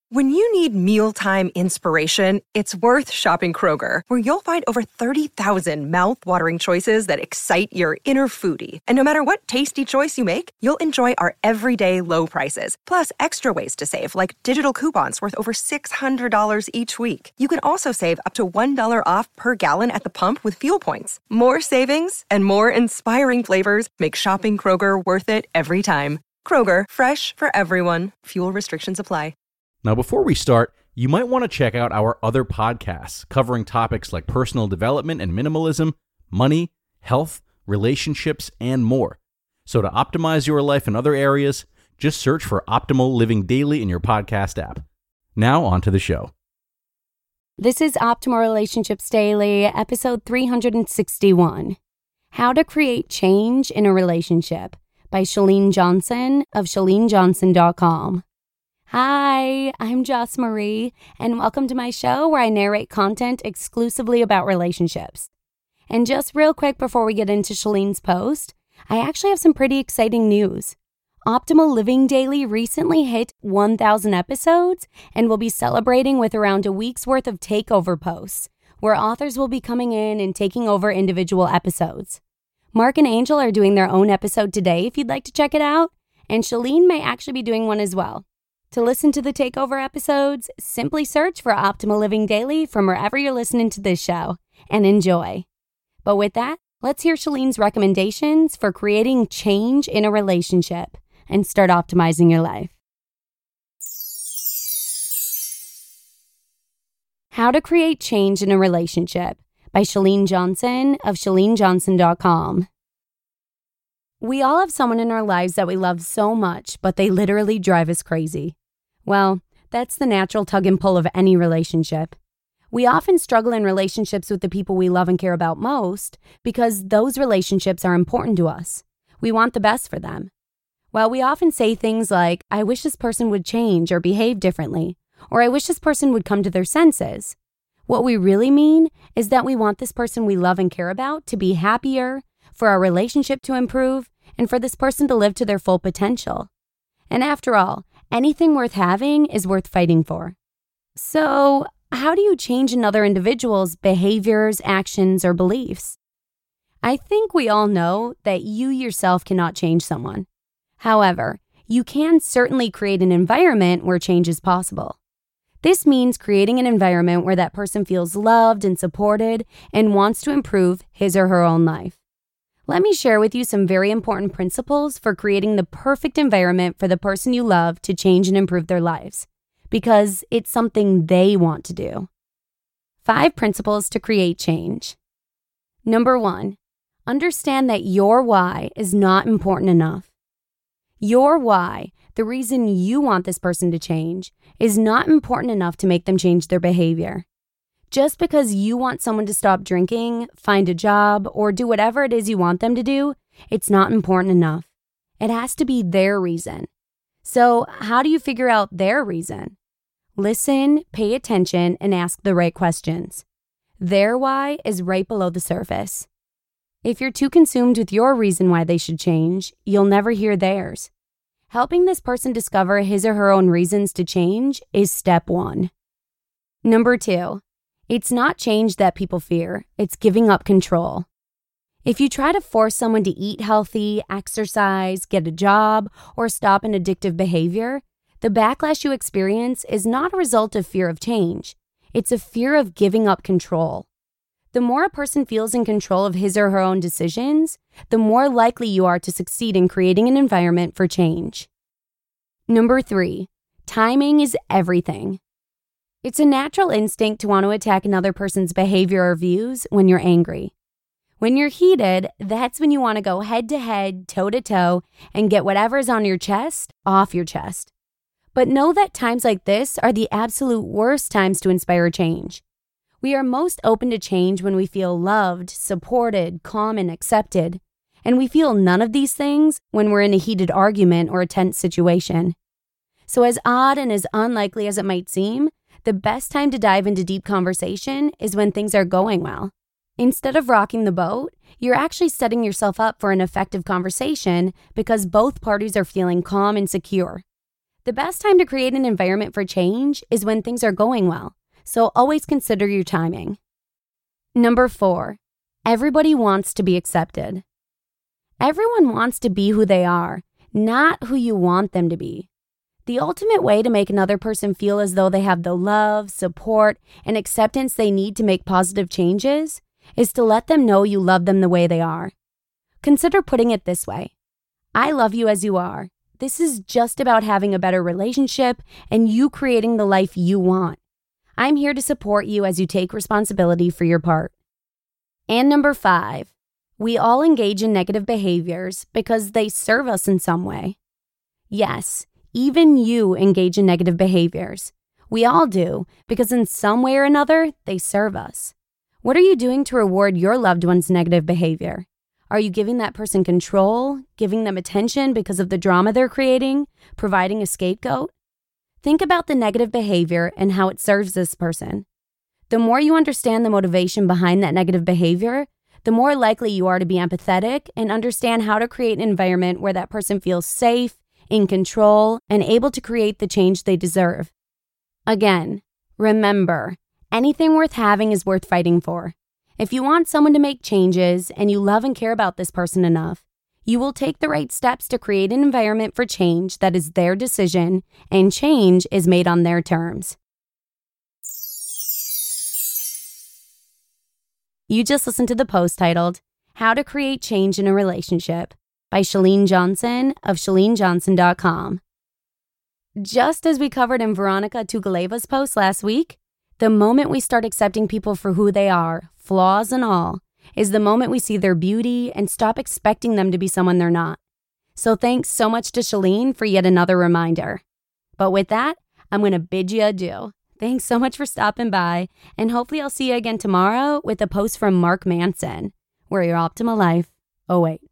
When you need mealtime inspiration, it's worth shopping Kroger, where you'll find over 30,000 mouth-watering choices that excite your inner foodie. And no matter what tasty choice you make, you'll enjoy our everyday low prices, plus extra ways to save, like digital coupons worth over $600 each week. You can also save up to $1 off per gallon at the pump with fuel points. More savings and more inspiring flavors make shopping Kroger worth it every time. Kroger, fresh for everyone. Fuel restrictions apply. Now, before we start, you might want to check out our other podcasts covering topics like personal development and minimalism, money, health, relationships, and more. So to optimize your life in other areas, just search for Optimal Living Daily in your podcast app. Now, on to the show. This is Optimal Relationships Daily, episode 361. How to Create Change in a Relationship by Chalene Johnson of ChaleneJohnson.com. Hi, I'm Joss Marie, and welcome to my show where I narrate content exclusively about relationships. And just real quick before we get into Chalene's post, I actually have some pretty exciting news. Optimal Living Daily recently hit 1,000 episodes and will be celebrating with around a week's worth of takeover posts, where authors will be coming in and taking over individual episodes. Mark and Angel are doing their own episode today if you'd like to check it out, and Chalene may actually be doing one as well. To listen to the takeover episodes, simply search for Optimal Living Daily from wherever you're listening to this show, and enjoy. But with that, let's hear Chalene's recommendations for creating change in a relationship and start optimizing your life. How to Create Change in a Relationship by Chalene Johnson of ChaleneJohnson.com. We all have someone in our lives that we love so much, but they literally drive us crazy. Well, that's the natural tug and pull of any relationship. We often struggle in relationships with the people we love and care about most because those relationships are important to us. We want the best for them. While we often say things like, I wish this person would change or behave differently, or I wish this person would come to their senses, what we really mean is that we want this person we love and care about to be happier, for our relationship to improve, and for this person to live to their full potential. And after all, anything worth having is worth fighting for. So, how do you change another individual's behaviors, actions, or beliefs? I think we all know that you yourself cannot change someone. However, you can certainly create an environment where change is possible. This means creating an environment where that person feels loved and supported and wants to improve his or her own life. Let me share with you some very important principles for creating the perfect environment for the person you love to change and improve their lives, because it's something they want to do. 5 principles to create change. Number 1, understand that your why is not important enough. Your why, the reason you want this person to change, is not important enough to make them change their behavior. Just because you want someone to stop drinking, find a job, or do whatever it is you want them to do, it's not important enough. It has to be their reason. So, how do you figure out their reason? Listen, pay attention, and ask the right questions. Their why is right below the surface. If you're too consumed with your reason why they should change, you'll never hear theirs. Helping this person discover his or her own reasons to change is step 1. Number 2. It's not change that people fear, it's giving up control. If you try to force someone to eat healthy, exercise, get a job, or stop an addictive behavior, the backlash you experience is not a result of fear of change. It's a fear of giving up control. The more a person feels in control of his or her own decisions, the more likely you are to succeed in creating an environment for change. Number 3, timing is everything. It's a natural instinct to want to attack another person's behavior or views when you're angry. When you're heated, that's when you want to go head-to-head, toe-to-toe, and get whatever's on your chest off your chest. But know that times like this are the absolute worst times to inspire change. We are most open to change when we feel loved, supported, calm, and accepted. And we feel none of these things when we're in a heated argument or a tense situation. So as odd and as unlikely as it might seem, the best time to dive into deep conversation is when things are going well. Instead of rocking the boat, you're actually setting yourself up for an effective conversation because both parties are feeling calm and secure. The best time to create an environment for change is when things are going well, so always consider your timing. Number 4, everybody wants to be accepted. Everyone wants to be who they are, not who you want them to be. The ultimate way to make another person feel as though they have the love, support, and acceptance they need to make positive changes is to let them know you love them the way they are. Consider putting it this way. I love you as you are. This is just about having a better relationship and you creating the life you want. I'm here to support you as you take responsibility for your part. And number 5, we all engage in negative behaviors because they serve us in some way. Yes, even you engage in negative behaviors. We all do, because in some way or another, they serve us. What are you doing to reward your loved one's negative behavior? Are you giving that person control, giving them attention because of the drama they're creating, providing a scapegoat? Think about the negative behavior and how it serves this person. The more you understand the motivation behind that negative behavior, the more likely you are to be empathetic and understand how to create an environment where that person feels safe, in control, and able to create the change they deserve. Again, remember, anything worth having is worth fighting for. If you want someone to make changes and you love and care about this person enough, you will take the right steps to create an environment for change that is their decision and change is made on their terms. You just listened to the post titled, How to Create Change in a Relationship by Chalene Johnson of ChaleneJohnson.com. Just as we covered in Veronica Tugaleva's post last week, the moment we start accepting people for who they are, flaws and all, is the moment we see their beauty and stop expecting them to be someone they're not. So thanks so much to Chalene for yet another reminder. But with that, I'm going to bid you adieu. Thanks so much for stopping by, and hopefully I'll see you again tomorrow with a post from Mark Manson, where your optimal life awaits.